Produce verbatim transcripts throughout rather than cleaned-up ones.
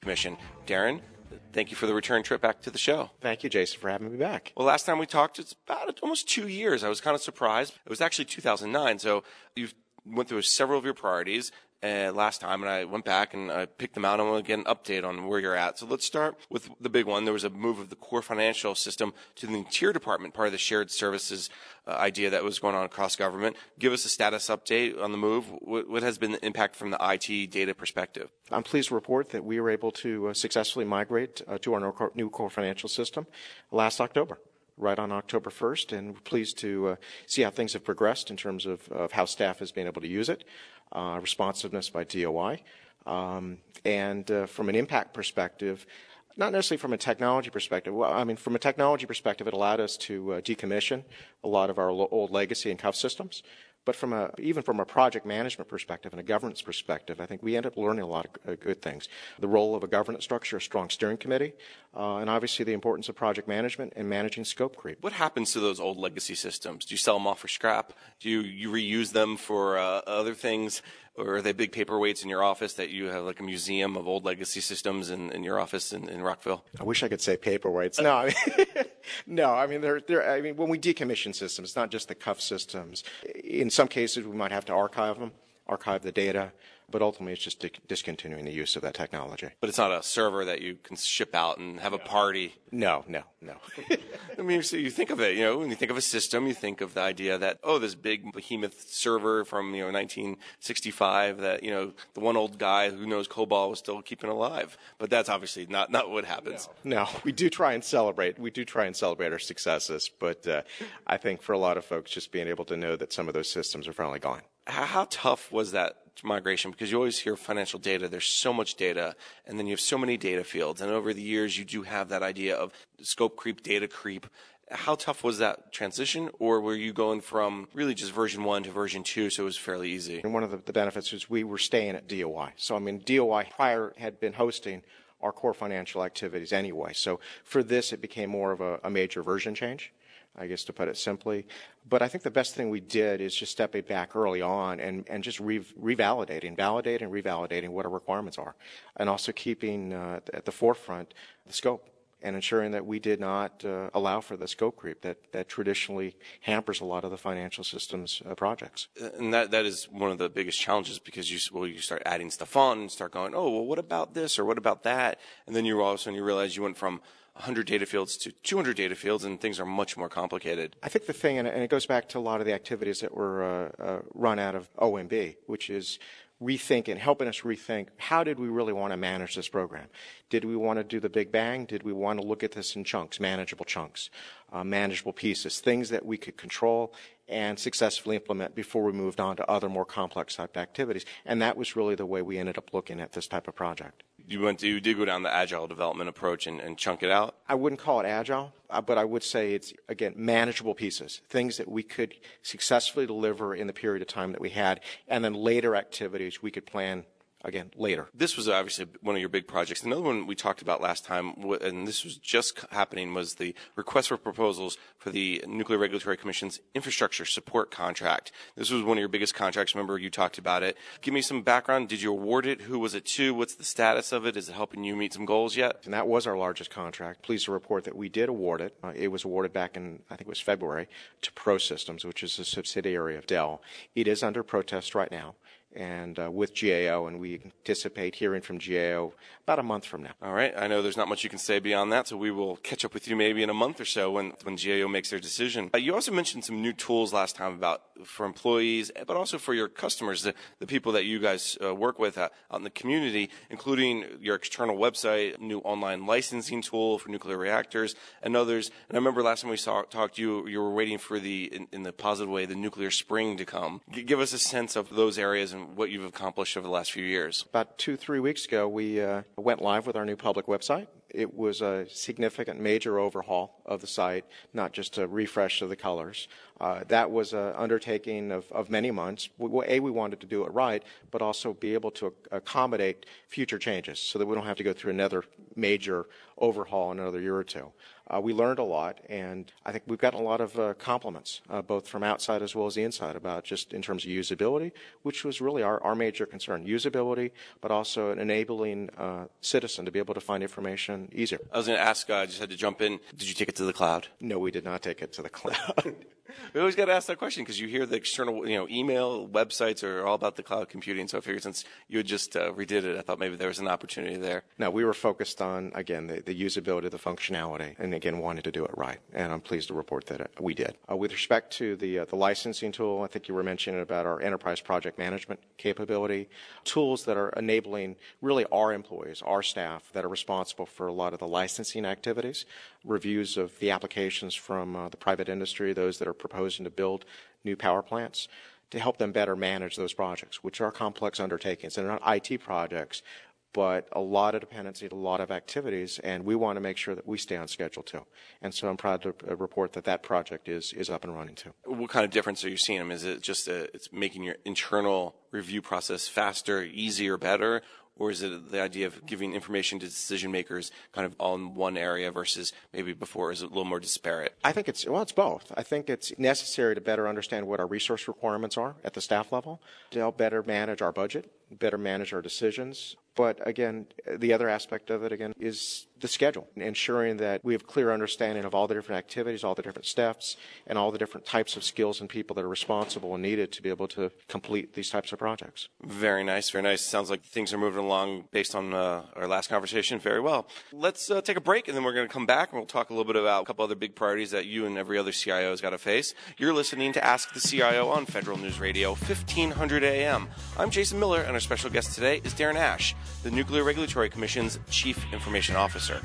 Commission. Darren, thank you for the return trip back to the show. Thank you, Jason, for having me back. Well, last time we talked, it's about almost two years. I was kind of surprised. It was actually two thousand nine, so you've went through several of your priorities uh, last time, and I went back and I picked them out. I want to get an update on where you're at. So let's start with the big one. There was a move of the core financial system to the Interior Department, part of the shared services uh, idea that was going on across government. Give us a status update on the move. What, what has been the impact from the I T data perspective? I'm pleased to report that we were able to uh, successfully migrate uh, to our new core financial system last October. Right on October first, and we're pleased to uh, see how things have progressed in terms of, of how staff has been able to use it, uh, responsiveness by D O I, um, and uh, from an impact perspective, not necessarily from a technology perspective. Well, I mean, from a technology perspective, it allowed us to uh, decommission a lot of our lo- old legacy and C U F systems. But from a, even from a project management perspective and a governance perspective, I think we ended up learning a lot of uh, good things. The role of a governance structure, a strong steering committee, uh, and obviously the importance of project management and managing scope creep. What happens to those old legacy systems? Do you sell them off for scrap? Do you, you reuse them for uh, other things? Or are they big paperweights in your office that you have like a museum of old legacy systems in, in your office in, in Rockville? I wish I could say paperweights. No, I mean, no, I mean, they're, they're, I mean, when we decommission systems, it's not just the C U F systems. In some cases, we might have to archive them, archive the data, but ultimately it's just di- discontinuing the use of that technology. But it's not a server that you can ship out and have a party. No, no, no. I mean, so you think of it, you know, when you think of a system, you think of the idea that, oh, this big behemoth server from, you know, nineteen sixty-five that, you know, the one old guy who knows COBOL was still keeping alive. But that's obviously not, not what happens. No. no, we do try and celebrate. We do try and celebrate our successes. But uh, I think for a lot of folks, just being able to know that some of those systems are finally gone. How, how tough was that migration? Because you always hear financial data, there's so much data, and then you have so many data fields. And over the years, you do have that idea of scope creep, data creep. How tough was that transition? Or were you going from really just version one to version two, so it was fairly easy? And one of the, the benefits is we were staying at D O I. So, I mean, D O I prior had been hosting our core financial activities anyway. So for this, it became more of a, a major version change, I guess, to put it simply. But I think the best thing we did is just stepping back early on and, and just re- revalidating, validating, and revalidating what our requirements are, and also keeping uh, at the forefront the scope and ensuring that we did not uh, allow for the scope creep that, that traditionally hampers a lot of the financial systems uh, projects. And that that is one of the biggest challenges because you well you start adding stuff on and start going, oh, well, what about this or what about that? And then you all of a sudden you realize you went from one hundred data fields to two hundred data fields, and things are much more complicated. I think the thing, and it goes back to a lot of the activities that were uh, uh, run out of O M B, which is rethinking, helping us rethink, how did we really want to manage this program? Did we want to do the big bang? Did we want to look at this in chunks, manageable chunks, uh, manageable pieces, things that we could control and successfully implement before we moved on to other more complex type activities? And that was really the way we ended up looking at this type of project. You went to, you did go down the agile development approach and, and chunk it out? I wouldn't call it agile, uh, but I would say it's, again, manageable pieces, things that we could successfully deliver in the period of time that we had, and then later activities we could plan, again, later. This was obviously one of your big projects. Another one we talked about last time, and this was just happening, was the request for proposals for the Nuclear Regulatory Commission's infrastructure support contract. This was one of your biggest contracts. Remember, you talked about it. Give me some background. Did you award it? Who was it to? What's the status of it? Is it helping you meet some goals yet? And that was our largest contract. Pleased to report that we did award it. Uh, it was awarded back in, I think it was February, to ProSystems, which is a subsidiary of Dell. It is under protest right now, and uh, with G A O, and we anticipate hearing from G A O about a month from now. All right. I know there's not much you can say beyond that, so we will catch up with you maybe in a month or so when, when G A O makes their decision. Uh, you also mentioned some new tools last time about for employees, but also for your customers, the, the people that you guys uh, work with uh, out in the community, including your external website, new online licensing tool for nuclear reactors, and others. And I remember last time we saw, talked, you you were waiting for the, in, in the positive way, the nuclear spring to come. G- give us a sense of those areas and what you've accomplished over the last few years. About two, three weeks ago, we uh, went live with our new public website. It was a significant major overhaul of the site, not just a refresh of the colors, Uh, that was an undertaking of, of many months. We, A, we wanted to do it right, but also be able to accommodate future changes so that we don't have to go through another major overhaul in another year or two. Uh, we learned a lot, and I think we've gotten a lot of uh, compliments, uh, both from outside as well as the inside, about just in terms of usability, which was really our, our major concern. Usability, but also an enabling uh, citizen to be able to find information easier. I was going to ask, I uh, just had to jump in, did you take it to the cloud? No, we did not take it to the cloud. We always got to ask that question because you hear the external, you know, email, websites are all about the cloud computing. So I figured since you had just uh, redid it, I thought maybe there was an opportunity there. No, we were focused on, again, the, the usability, the functionality, and again, wanted to do it right. And I'm pleased to report that we did. Uh, with respect to the, uh, the licensing tool, I think you were mentioning about our enterprise project management capability, tools that are enabling really our employees, our staff that are responsible for a lot of the licensing activities, reviews of the applications from uh, the private industry, those that are proposing to build new power plants, to help them better manage those projects, which are complex undertakings. They're not I T projects, but a lot of dependency, a lot of activities, and we want to make sure that we stay on schedule too. And so I'm proud to report that that project is is up and running too. What kind of difference are you seeing? Is it just a, it's making your internal review process faster, easier, better? Or is it the idea of giving information to decision makers kind of all in one area versus maybe before is it a little more disparate? I think it's, well, it's both. I think it's necessary to better understand what our resource requirements are at the staff level to help better manage our budget, better manage our decisions. But again, the other aspect of it, again, is the schedule, ensuring that we have clear understanding of all the different activities, all the different steps, and all the different types of skills and people that are responsible and needed to be able to complete these types of projects. Very nice, very nice. Sounds like things are moving along based on uh, our last conversation very well. Let's uh, take a break, and then we're going to come back, and we'll talk a little bit about a couple other big priorities that you and every other C I O has got to face. You're listening to Ask the C I O on Federal News Radio, fifteen hundred A M. I'm Jason Miller, and our special guest today is Darren Ash, the Nuclear Regulatory Commission's Chief Information Officer.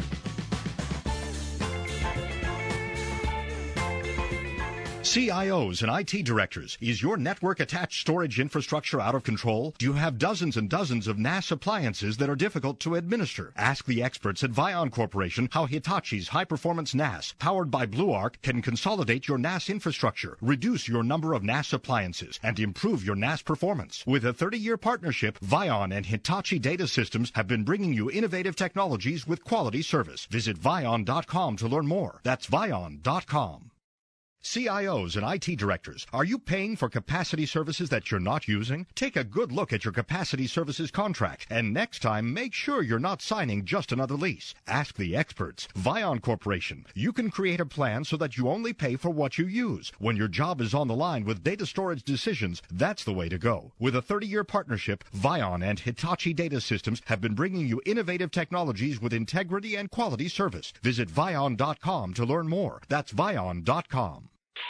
C I Os and I T directors, is your network-attached storage infrastructure out of control? Do you have dozens and dozens of N A S appliances that are difficult to administer? Ask the experts at Vion Corporation how Hitachi's high-performance N A S, powered by BlueArc, can consolidate your N A S infrastructure, reduce your number of N A S appliances, and improve your N A S performance. With a thirty-year partnership, Vion and Hitachi Data Systems have been bringing you innovative technologies with quality service. Visit Vion dot com to learn more. That's Vion dot com. C I Os and I T directors, are you paying for capacity services that you're not using? Take a good look at your capacity services contract, and next time make sure you're not signing just another lease. Ask the experts. Vion Corporation. You can create a plan so that you only pay for what you use. When your job is on the line with data storage decisions, that's the way to go. With a thirty-year partnership, Vion and Hitachi Data Systems have been bringing you innovative technologies with integrity and quality service. Visit Vion dot com to learn more. That's Vion dot com.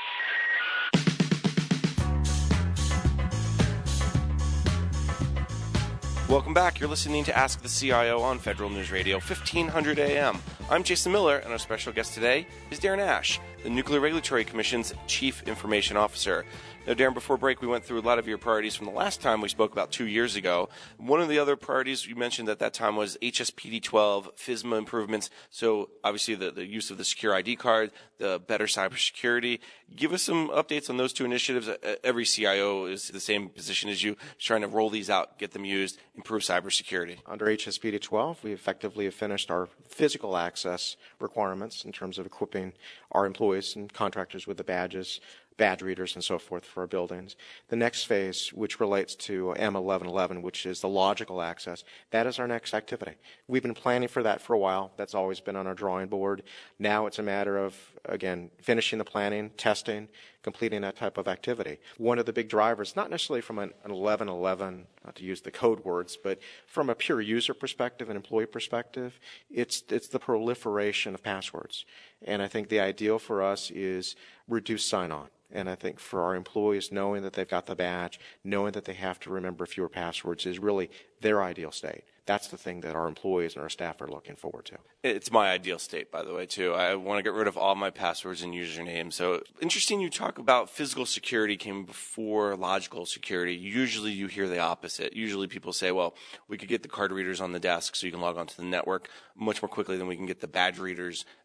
Welcome back. You're listening to Ask the C I O on Federal News Radio, fifteen hundred A M. I'm Jason Miller, and our special guest today is Darren Ash, the Nuclear Regulatory Commission's Chief Information Officer. Now, Darren, before break, we went through a lot of your priorities from the last time we spoke about two years ago. One of the other priorities you mentioned at that time was H S P D twelve, FISMA improvements. So obviously the, the use of the secure I D card, the better cybersecurity. Give us some updates on those two initiatives. Every C I O is the same position as you, trying to roll these out, get them used, improve cybersecurity. Under H S P D twelve, we effectively have finished our physical access requirements in terms of equipping our employees and contractors with the badges, badge readers and so forth for our buildings. The next phase, which relates to M eleven eleven, which is the logical access, that is our next activity. We've been planning for that for a while. That's always been on our drawing board. Now it's a matter of, again, finishing the planning, testing, completing that type of activity. One of the big drivers, not necessarily from an eleven eleven, not to use the code words, but from a pure user perspective and employee perspective, it's it's the proliferation of passwords. And I think the ideal for us is reduced sign-on. And I think for our employees, knowing that they've got the badge, knowing that they have to remember fewer passwords is really their ideal state. That's the thing that our employees and our staff are looking forward to. It's my ideal state, by the way, too. I want to get rid of all my passwords and usernames. So interesting you talk about physical security came before logical security. Usually you hear the opposite. Usually people say, well, we could get the card readers on the desk so you can log onto the network much more quickly than we can get the badge readers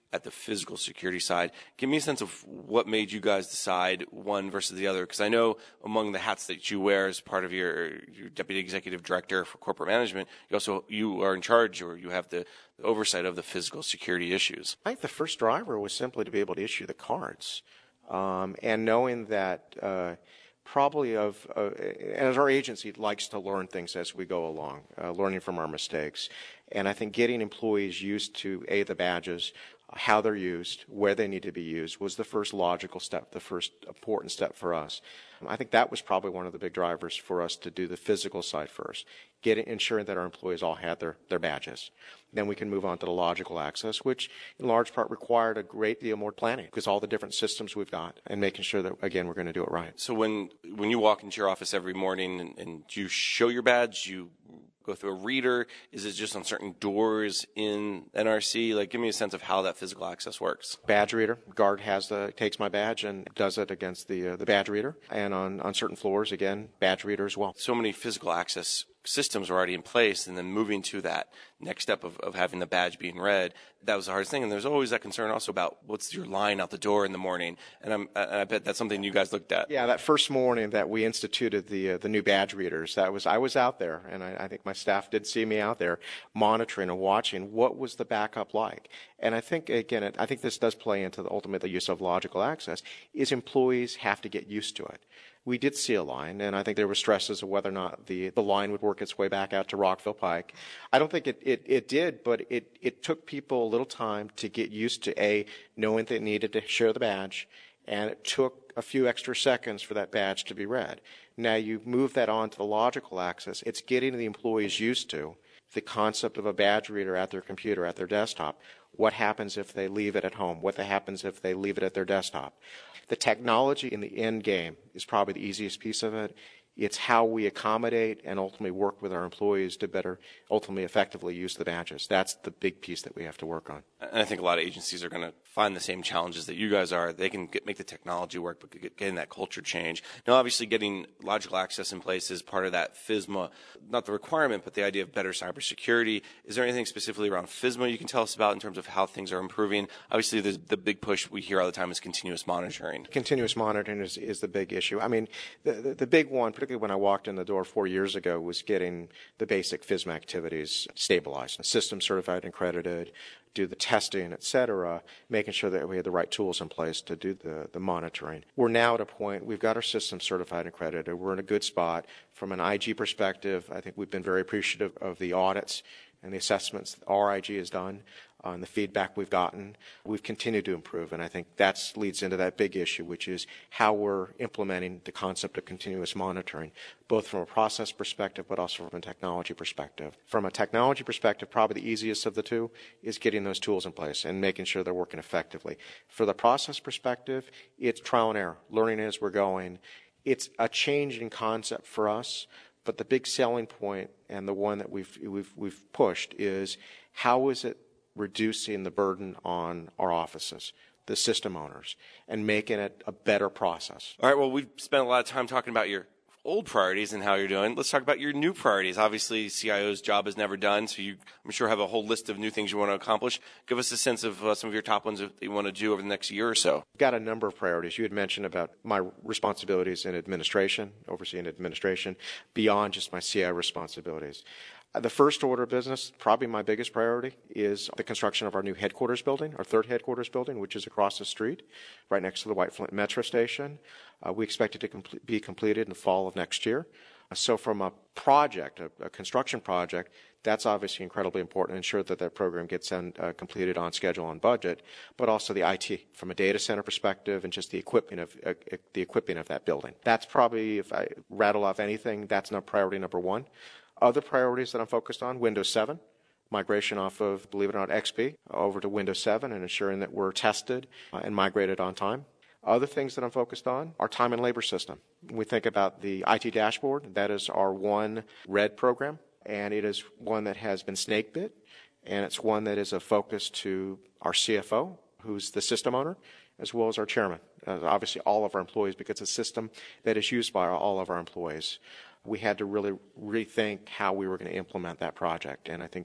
at the physical security side. Give me a sense of what made you guys decide one versus the other, because I know among the hats that you wear as part of your, your deputy executive director for corporate management, you also you are in charge, or you have the, the oversight of the physical security issues. I think the first driver was simply to be able to issue the cards, um, and knowing that uh, probably of, uh, as our agency likes to learn things as we go along, uh, learning from our mistakes. And I think getting employees used to, A, the badges, how they're used, where they need to be used, was the first logical step, the first important step for us. I think that was probably one of the big drivers for us to do the physical side first, getting, ensuring that our employees all had their, their badges. Then we can move on to the logical access, which in large part required a great deal more planning because all the different systems we've got and making sure that, again, we're going to do it right. So when when you walk into your office every morning and, and you show your badge, you go through a reader? Is it just on certain doors in N R C? Like, give me a sense of how that physical access works. Badge reader. Guard has the takes my badge and does it against the uh, the badge reader. And on, on certain floors, again, badge reader as well. So many physical access systems are already in place, and then moving to that next step of, of having the badge being read, that was the hardest thing. And there's always that concern also about what's your line out the door in the morning. And, I'm, and I bet that's something you guys looked at. Yeah, that first morning that we instituted the uh, the new badge readers, that was I was out there, and I, I think my staff did see me out there monitoring and watching what was the backup like. And I think, again, it, I think this does play into the ultimate the use of logical access, is employees have to get used to it. We did see a line, and I think there were stresses of whether or not the, the line would work its way back out to Rockville Pike. I don't think it, it, it did, but it, it took people a little time to get used to, A, knowing they needed to share the badge, and it took a few extra seconds for that badge to be read. Now you move that on to the logical access. It's getting the employees used to the concept of a badge reader at their computer, at their desktop. What happens if they leave it at home? What happens if they leave it at their desktop? The technology in the end game is probably the easiest piece of it. It's how we accommodate and ultimately work with our employees to better, ultimately effectively use the badges. That's the big piece that we have to work on. And I think a lot of agencies are going to find the same challenges that you guys are. They can get, make the technology work, but get, getting that culture change. Now, obviously, getting logical access in place is part of that FISMA, not the requirement, but the idea of better cybersecurity. Is there anything specifically around FISMA you can tell us about in terms of how things are improving? Obviously, the, the big push we hear all the time is continuous monitoring. Continuous monitoring is, is the big issue. I mean, the, the, the big one, particularly when I walked in the door four years ago, was getting the basic FISMA activities stabilized, system certified and accredited, do the testing, et cetera, making sure that we had the right tools in place to do the, the monitoring. We're now at a point, we've got our system certified and accredited. We're in a good spot. From an I G perspective, I think we've been very appreciative of the audits and the assessments that our I G has done, uh, and the feedback we've gotten. We've continued to improve, and I think that leads into that big issue, which is how we're implementing the concept of continuous monitoring, both from a process perspective but also from a technology perspective. From a technology perspective, probably the easiest of the two is getting those tools in place and making sure they're working effectively. For the process perspective, it's trial and error, learning as we're going. It's a change in concept for us. But the big selling point, and the one that we've, we've, we've pushed, is how is it reducing the burden on our offices, the system owners, and making it a better process. All right, well, we've spent a lot of time talking about your old priorities and how you're doing. Let's talk about your new priorities. Obviously, C I O's job is never done, so you, I'm sure, have a whole list of new things you want to accomplish. Give us a sense of uh, some of your top ones that you want to do over the next year or so. We've got a number of priorities. You had mentioned about my responsibilities in administration, overseeing administration, beyond just my C I O responsibilities. Uh, the first order of business, probably my biggest priority, is the construction of our new headquarters building, our third headquarters building, which is across the street, right next to the White Flint Metro Station. Uh, we expect it to com- be completed in the fall of next year. Uh, so from a project, a, a construction project, that's obviously incredibly important to ensure that that program gets in, uh, completed on schedule and budget, but also the I T from a data center perspective and just the equipping of uh, the equipping of that building. That's probably, if I rattle off anything, that's not priority number one. Other priorities that I'm focused on, Windows seven, migration off of, believe it or not, X P over to Windows seven and ensuring that we're tested uh, and migrated on time. Other things that I'm focused on are time and labor system. We think about the I T dashboard. That is our one RED program, and it is one that has been snake bit, and it's one that is a focus to our C F O, who's the system owner, as well as our chairman, uh, obviously all of our employees, because it's a system that is used by all of our employees. We had to really rethink how we were going to implement that project, and I think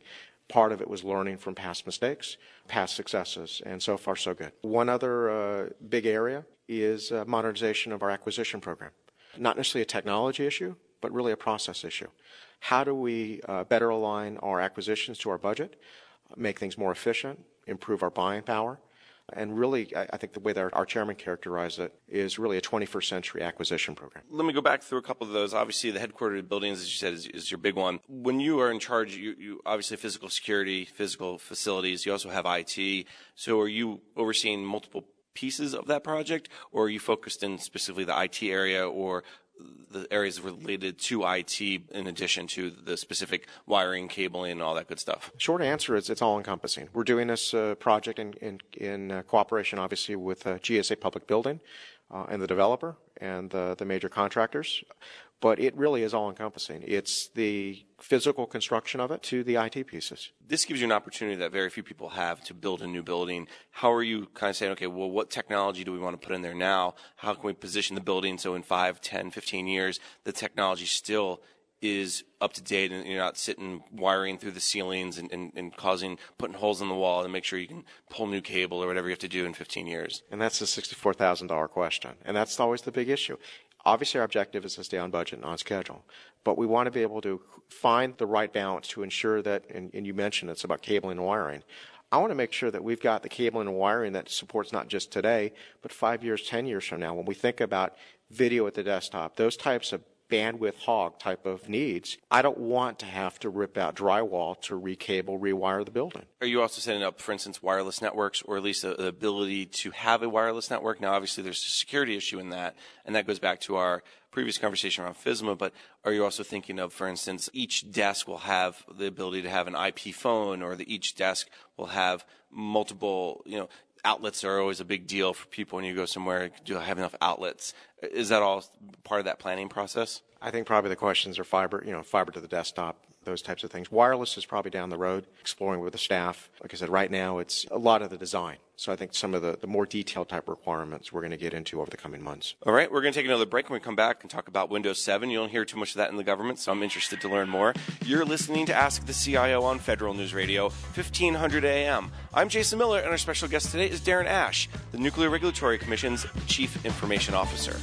Part of it was learning from past mistakes, past successes, and so far so good. One other uh, big area is uh, modernization of our acquisition program. Not necessarily a technology issue, but really a process issue. How do we uh, better align our acquisitions to our budget, make things more efficient, improve our buying power? And really, I think the way that our chairman characterized it is really a twenty-first century acquisition program. Let me go back through a couple of those. Obviously, the headquarters buildings, as you said, is, is your big one. When you are in charge, you, you obviously physical security, physical facilities. You also have I T. So are you overseeing multiple pieces of that project, or are you focused in specifically the I T area or the areas related to I T in addition to the specific wiring, cabling, and all that good stuff? Short answer is it's all encompassing. We're doing this uh, project in, in, in uh, cooperation, obviously, with uh, G S A Public Building uh, and the developer and the, the major contractors. But it really is all encompassing. It's the physical construction of it to the I T pieces. This gives you an opportunity that very few people have to build a new building. How are you kind of saying, okay, well, what technology do we want to put in there now? How can we position the building so in five, ten, fifteen years, the technology still is up to date and you're not sitting wiring through the ceilings and, and, and causing, putting holes in the wall and make sure you can pull new cable or whatever you have to do in fifteen years? And that's the sixty-four thousand dollars question. And that's always the big issue. Obviously, our objective is to stay on budget and on schedule, but we want to be able to find the right balance to ensure that, and, and you mentioned it's about cabling and wiring. I want to make sure that we've got the cabling and wiring that supports not just today, but five years, ten years from now. When we think about video at the desktop, those types of bandwidth hog type of needs, I don't want to have to rip out drywall to recable, rewire the building. Are you also setting up, for instance, wireless networks, or at least the, the ability to have a wireless network? Now, obviously, there's a security issue in that, and that goes back to our previous conversation around FISMA, but are you also thinking of, for instance, each desk will have the ability to have an I P phone, or that each desk will have multiple, you know, outlets are always a big deal for people when you go somewhere. Do I have enough outlets? Is that all part of that planning process? I think probably the questions are fiber, you know, fiber to the desktop, those types of things. Wireless is probably down the road, exploring with the staff. Like I said, right now it's a lot of the design. So I think some of the, the more detailed type requirements we're going to get into over the coming months. All right, we're going to take another break. When we come back and talk about Windows seven, you don't hear too much of that in the government, so I'm interested to learn more. You're listening to Ask the C I O on Federal News Radio, fifteen hundred A M. I'm Jason Miller, and our special guest today is Darren Ash, the Nuclear Regulatory Commission's Chief Information Officer.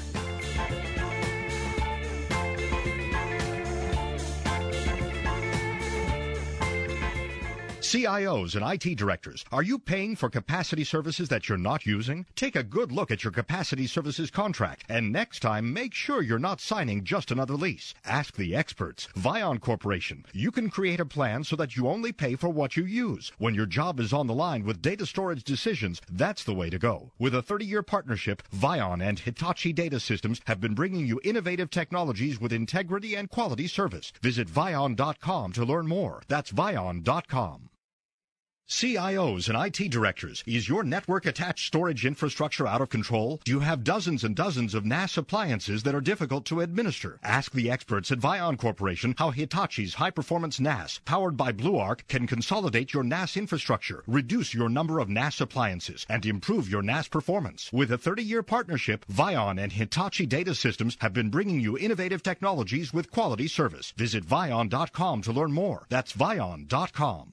C I Os and I T directors, are you paying for capacity services that you're not using? Take a good look at your capacity services contract, and next time, make sure you're not signing just another lease. Ask the experts. Vion Corporation. You can create a plan so that you only pay for what you use. When your job is on the line with data storage decisions, that's the way to go. With a thirty-year partnership, Vion and Hitachi Data Systems have been bringing you innovative technologies with integrity and quality service. Visit Vion dot com to learn more. That's Vion dot com. C I Os and I T directors, is your network-attached storage infrastructure out of control? Do you have dozens and dozens of N A S appliances that are difficult to administer? Ask the experts at Vion Corporation how Hitachi's high-performance N A S, powered by BlueArc, can consolidate your N A S infrastructure, reduce your number of N A S appliances, and improve your N A S performance. With a thirty-year partnership, Vion and Hitachi Data Systems have been bringing you innovative technologies with quality service. Visit Vion dot com to learn more. That's Vion dot com.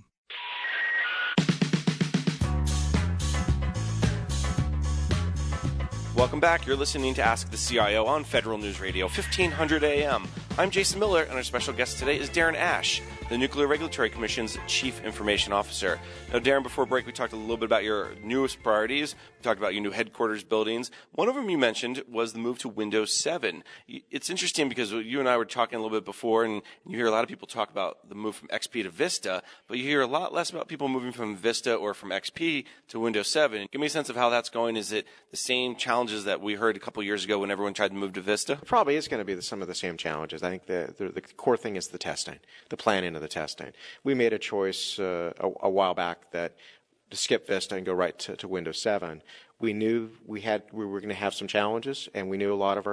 Welcome back. You're listening to Ask the C I O on Federal News Radio, fifteen hundred A M. I'm Jason Miller, and our special guest today is Darren Ash, the Nuclear Regulatory Commission's Chief Information Officer. Now, Darren, before break, we talked a little bit about your newest priorities. We talked about your new headquarters buildings. One of them you mentioned was the move to Windows seven. It's interesting because you and I were talking a little bit before, and you hear a lot of people talk about the move from X P to Vista, but you hear a lot less about people moving from Vista or from X P to Windows seven. Give me a sense of how that's going. Is it the same challenges that we heard a couple years ago when everyone tried to move to Vista? It probably is going to be the, some of the same challenges. I think the, the, the core thing is the testing, the planning of the testing. We made a choice uh, a, a while back that to skip Vista and go right to, to Windows seven. We knew we had we were going to have some challenges, and we knew a lot of our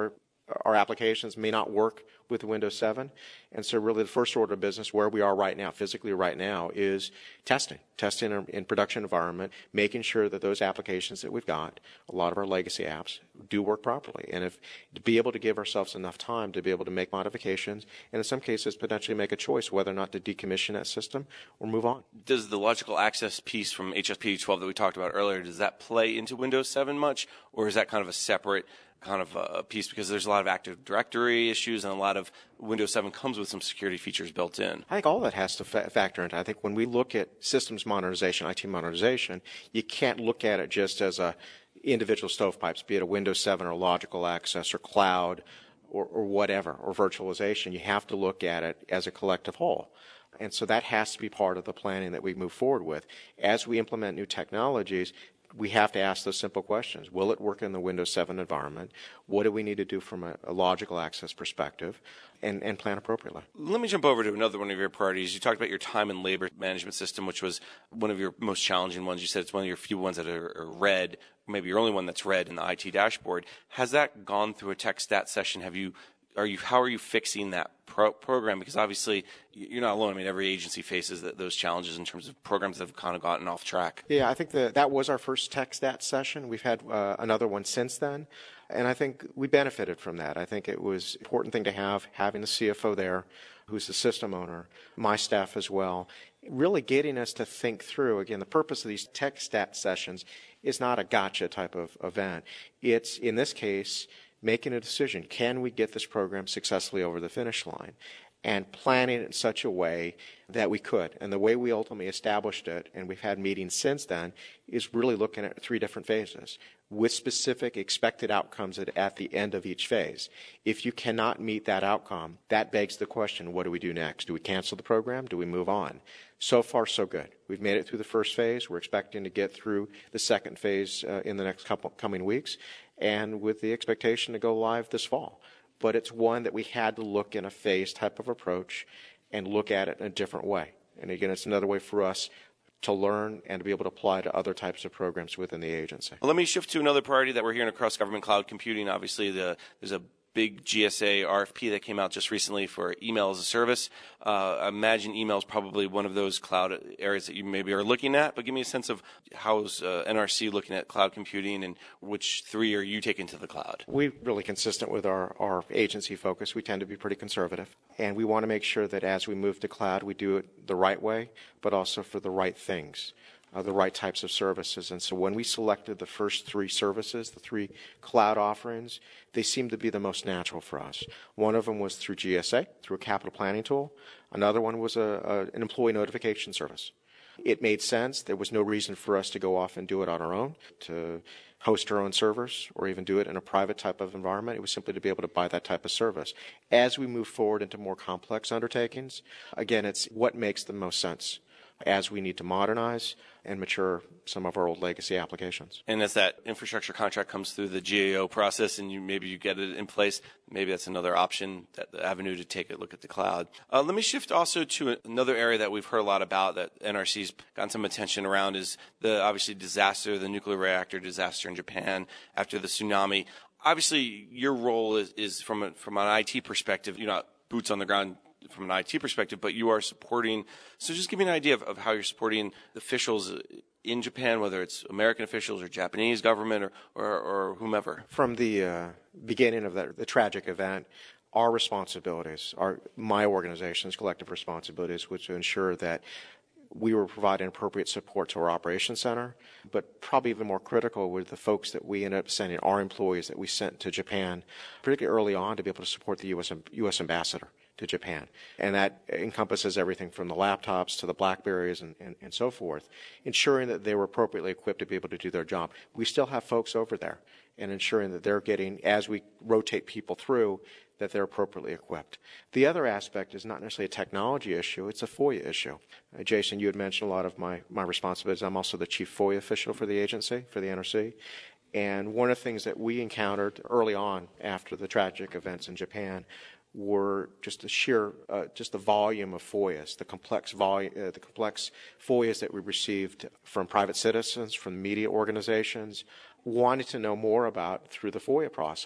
our applications may not work with Windows seven. And so really the first order of business where we are right now, physically right now, is testing. Testing in, in production environment, making sure that those applications that we've got, a lot of our legacy apps, do work properly. And if to be able to give ourselves enough time to be able to make modifications, and in some cases potentially make a choice whether or not to decommission that system or move on. Does the logical access piece from H S P twelve that we talked about earlier, does that play into Windows seven much, or is that kind of a separate kind of a piece, because there's a lot of Active Directory issues and a lot of Windows seven comes with some security features built in? I think all that has to fa- factor into. I think when we look at systems modernization, I T modernization, you can't look at it just as a individual stovepipes, be it a Windows seven or logical access or cloud or, or whatever, or virtualization. You have to look at it as a collective whole. And so that has to be part of the planning that we move forward with. As we implement new technologies, we have to ask those simple questions. Will it work in the Windows seven environment? What do we need to do from a, a logical access perspective? And, and plan appropriately. Let me jump over to another one of your priorities. You talked about your time and labor management system, which was one of your most challenging ones. You said it's one of your few ones that are, are red, maybe your only one that's red in the I T dashboard. Has that gone through a tech stat session? Have you Are you, how are you fixing that pro- program? Because obviously you're not alone. I mean, every agency faces that, those challenges in terms of programs that have kind of gotten off track. Yeah, I think the, that was our first tech stat session. We've had uh, another one since then. And I think we benefited from that. I think it was an important thing to have, having the C F O there, who's the system owner, my staff as well, really getting us to think through. Again, the purpose of these tech stat sessions is not a gotcha type of event. It's, in this case, making a decision. Can we get this program successfully over the finish line? And planning it in such a way that we could. And the way we ultimately established it, and we've had meetings since then, is really looking at three different phases with specific expected outcomes at, at the end of each phase. If you cannot meet that outcome, that begs the question, what do we do next? Do we cancel the program? Do we move on? So far, so good. We've made it through the first phase. We're expecting to get through the second phase uh, in the next couple coming weeks, and with the expectation to go live this fall. But it's one that we had to look in a phase type of approach and look at it in a different way. And again, it's another way for us to learn and to be able to apply to other types of programs within the agency. Well, let me shift to another priority that we're hearing across government cloud computing. Obviously, the, there's a big G S A R F P that came out just recently for email as a service. Uh, I imagine email is probably one of those cloud areas that you maybe are looking at, but give me a sense of how's uh, N R C looking at cloud computing, and which three are you taking to the cloud? We're really consistent with our, our agency focus. We tend to be pretty conservative, and we want to make sure that as we move to cloud, we do it the right way, but also for the right things. Uh, the right types of services. And so when we selected the first three services, the three cloud offerings, they seemed to be the most natural for us. One of them was through G S A, through a capital planning tool. Another one was a, a, an employee notification service. It made sense. There was no reason for us to go off and do it on our own, to host our own servers, or even do it in a private type of environment. It was simply to be able to buy that type of service. As we move forward into more complex undertakings, again, it's what makes the most sense as we need to modernize and mature some of our old legacy applications. And as that infrastructure contract comes through the G A O process and you maybe you get it in place, maybe that's another option, that the avenue to take a look at the cloud. Uh, let me shift also to another area that we've heard a lot about that N R C's gotten some attention around is the obviously disaster, the nuclear reactor disaster in Japan after the tsunami. Obviously, your role is, is from a, from an I T perspective, you're not boots on the ground from an I T perspective, but you are supporting. So just give me an idea of, of how you're supporting officials in Japan, whether it's American officials or Japanese government or, or, or whomever. From the uh, beginning of the, the tragic event, our responsibilities, our my organization's collective responsibilities was to ensure that we were providing appropriate support to our operations center, but probably even more critical were the folks that we ended up sending, our employees that we sent to Japan, particularly early on, to be able to support the U S U S ambassador to Japan. And that encompasses everything from the laptops to the BlackBerries and, and, and so forth, ensuring that they were appropriately equipped to be able to do their job. We still have folks over there, and ensuring that they're getting, as we rotate people through, that they're appropriately equipped. The other aspect is not necessarily a technology issue, it's a FOIA issue. Uh, Jason, you had mentioned a lot of my, my responsibilities. I'm also the chief FOIA official for the agency, for the N R C. And one of the things that we encountered early on after the tragic events in Japan were just the sheer, uh, just the volume of FOIAs, the complex volume, uh, the complex FOIAs that we received from private citizens, from media organizations, wanted to know more about through the FOIA process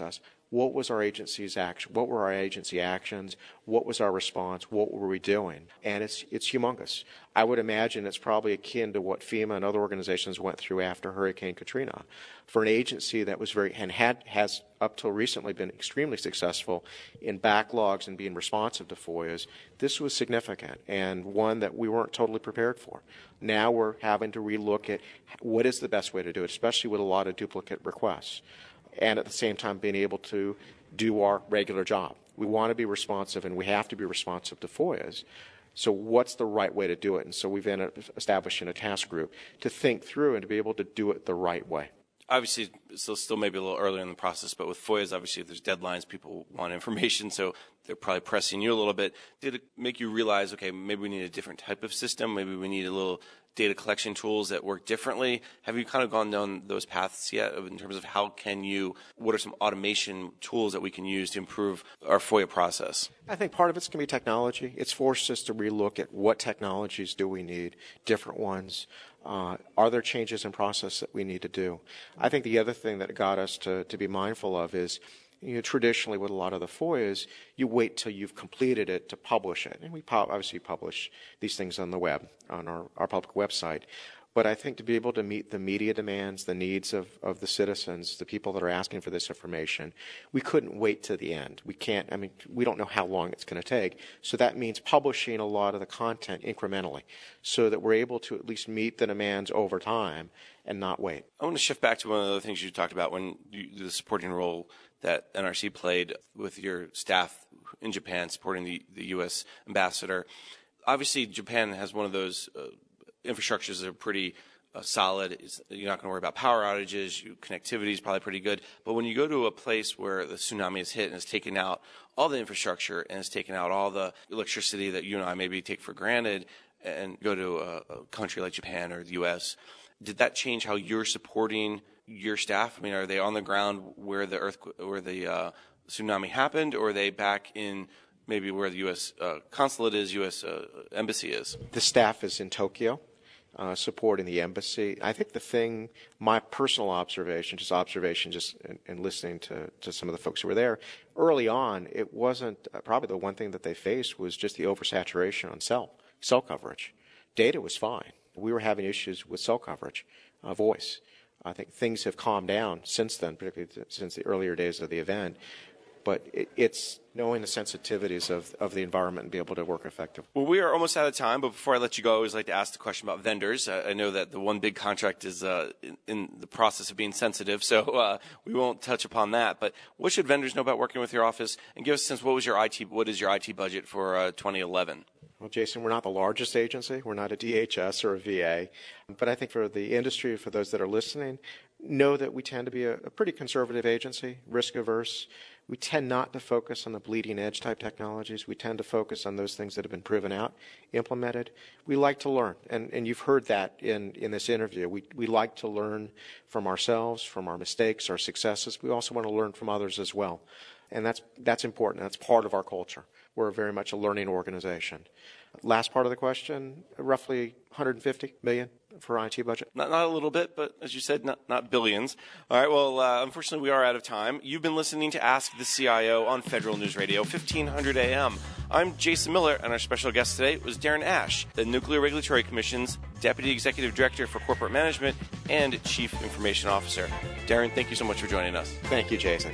what was our agency's action? What were our agency actions? What was our response? What were we doing? And it's it's humongous. I would imagine it's probably akin to what FEMA and other organizations went through after Hurricane Katrina. For an agency that was very and had has up till recently been extremely successful in backlogs and being responsive to F O I As, this was significant and one that we weren't totally prepared for. Now we're having to relook at what is the best way to do it, especially with a lot of duplicate requests, and at the same time being able to do our regular job. We want to be responsive, and we have to be responsive to F O I As. So what's the right way to do it? And so we've been establishing a task group to think through and to be able to do it the right way. Obviously, still, still maybe a little earlier in the process, but with F O I As, obviously, there's deadlines. People want information, so they're probably pressing you a little bit. Did it make you realize, okay, maybe we need a different type of system? Maybe we need a little data collection tools that work differently? Have you kind of gone down those paths yet in terms of how can you, what are some automation tools that we can use to improve our F O I A process? I think part of it's going to be technology. It's forced us to relook at what technologies do we need, different ones. Uh, are there changes in process that we need to do? I think the other thing that got us to, to be mindful of is, you know, traditionally with a lot of the F O I As, you wait till you've completed it to publish it. And we pu- obviously publish these things on the web, on our, our public website. But I think to be able to meet the media demands, the needs of, of the citizens, the people that are asking for this information, we couldn't wait to the end. We can't, I mean, we don't know how long it's going to take. So that means publishing a lot of the content incrementally so that we're able to at least meet the demands over time and not wait. I want to shift back to one of the other things you talked about when you, the supporting role that N R C played with your staff in Japan supporting the, the U S ambassador. Obviously, Japan has one of those uh, infrastructures that are pretty uh, solid. It's, you're not going to worry about power outages. You, connectivity is probably pretty good. But when you go to a place where the tsunami has hit and has taken out all the infrastructure and has taken out all the electricity that you and I maybe take for granted and go to a, a country like Japan or the U S, did that change how you're supporting your staff? I mean, are they on the ground where the earth, where the uh, tsunami happened, or are they back in maybe where the U S uh, consulate is, U S uh, embassy is? The staff is in Tokyo, uh, supporting the embassy. I think the thing, my personal observation, just observation, just in, in listening to, to some of the folks who were there, early on, it wasn't, uh, probably the one thing that they faced was just the oversaturation on cell, cell coverage. Data was fine. We were having issues with cell coverage, uh, voice. I think things have calmed down since then, particularly since the earlier days of the event. But it, it's knowing the sensitivities of, of the environment and be able to work effectively. Well, we are almost out of time, but before I let you go, I always like to ask the question about vendors. Uh, I know that the one big contract is uh, in, in the process of being sensitive, so uh, we won't touch upon that. But what should vendors know about working with your office? And give us a sense, what was your I T? What is your I T budget for uh, twenty eleven? Well, Jason, we're not the largest agency. We're not a D H S or a V A. But I think for the industry, for those that are listening, know that we tend to be a, a pretty conservative agency, risk-averse. We tend not to focus on the bleeding-edge type technologies. We tend to focus on those things that have been proven out, implemented. We like to learn, and, and you've heard that in, in this interview. We, we like to learn from ourselves, from our mistakes, our successes. We also want to learn from others as well. And that's that's important. That's part of our culture. We're very much a learning organization. Last part of the question, roughly one hundred fifty million dollars for I T budget. Not, not a little bit, but as you said, not, not billions. All right, well, uh, unfortunately, we are out of time. You've been listening to Ask the C I O on Federal News Radio, fifteen hundred A M. I'm Jason Miller, and our special guest today was Darren Ash, the Nuclear Regulatory Commission's Deputy Executive Director for Corporate Management and Chief Information Officer. Darren, thank you so much for joining us. Thank you, Jason.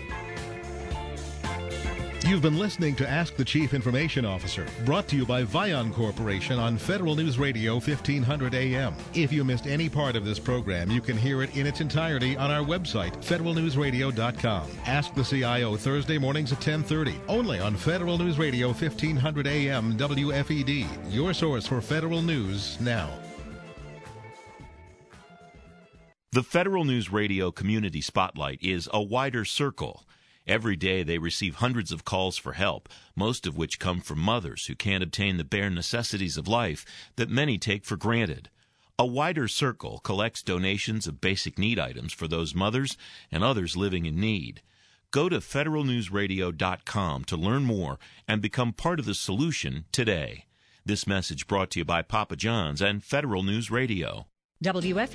You've been listening to Ask the Chief Information Officer, brought to you by Vion Corporation on Federal News Radio, fifteen hundred A M. If you missed any part of this program, you can hear it in its entirety on our website, federal news radio dot com. Ask the C I O Thursday mornings at ten thirty, only on Federal News Radio, fifteen hundred A M W F E D, your source for federal news now. The Federal News Radio Community Spotlight is a wider circle. Every day they receive hundreds of calls for help, most of which come from mothers who can't obtain the bare necessities of life that many take for granted. A Wider Circle collects donations of basic need items for those mothers and others living in need. Go to federal news radio dot com to learn more and become part of the solution today. This message brought to you by Papa John's and Federal News Radio. W F E